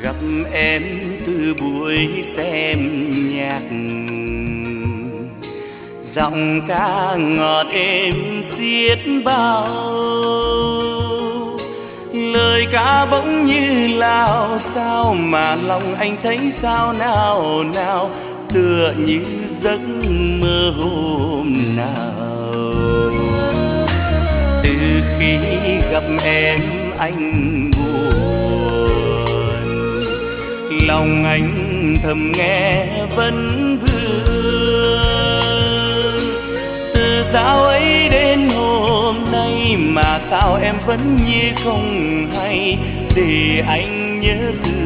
Gặp em từ buổi xem nhạc, giọng ca ngọt êm xiết bao, lời ca bỗng như lao sao mà lòng anh thấy sao nào nào, tựa như giấc mơ hôm nào. Từ khi gặp em anh buồn, lòng anh thầm nghe vẫn vương. Từ dạo ấy đến hôm nay mà sao em vẫn như không hay, để anh nhớ từ